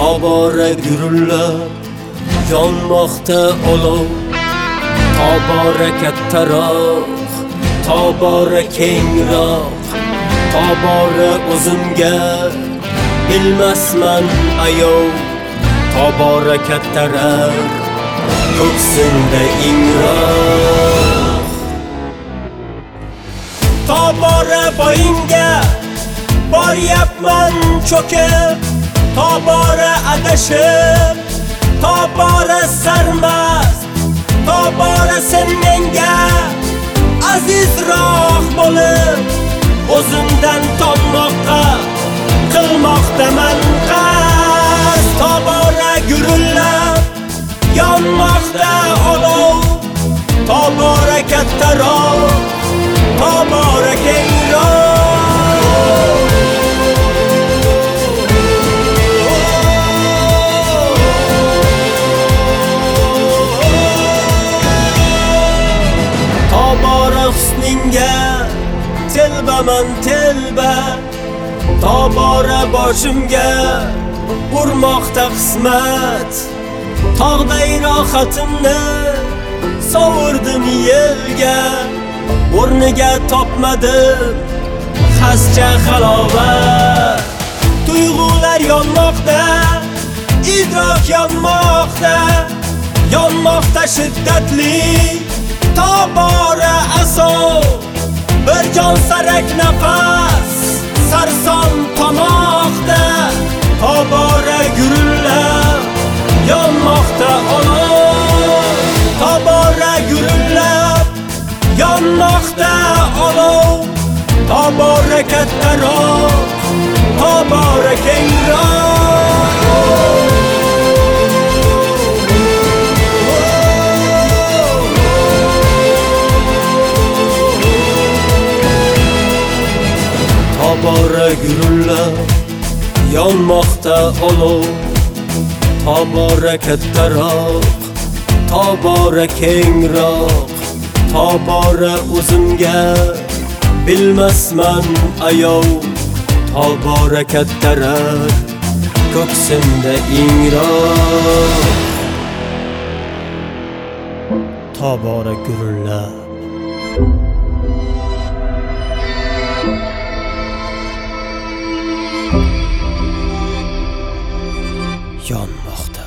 tobora gurullab yonmoqda olov, tobora kattaroq, tobora kengroq, tobora o'zimga bilmasman ayov, tobora kattarar ko'ksimda ingroq. Tobora boyinga boryapman cho'kib, tobora adashib, tobora sarmast, tobora sen menga azizroq bo'lib, o'zimdan tommoqqa qilmoqdaman qasd. Tobora gurullab yonmoqda olov, tobora kattaroq, tobora kengroq. Tobora husningga telbaman telba, tobora boshimga urmoqda qismat, tog'day rohatimni sovurdim yerga, o'rniga topmadim xascha halovat. Tuyg'ular yonmoqda, idrok yonmoqda, yonmoqda shiddatli tobora asov, bir jon sarak nafas sarson tomoqda, tobora gurullab yonmoqda olov, tobora gurullab yonmoqda olov, tobora kattaroq, tobora kengroq. Tobora gurullab yonmoqda olov, tobora kattaroq, tobora kengroq, tobora o'zimga bilmasman ayov, tobora kattarar ko'ksimda ingroq. Tobora gurullab yonmoqda.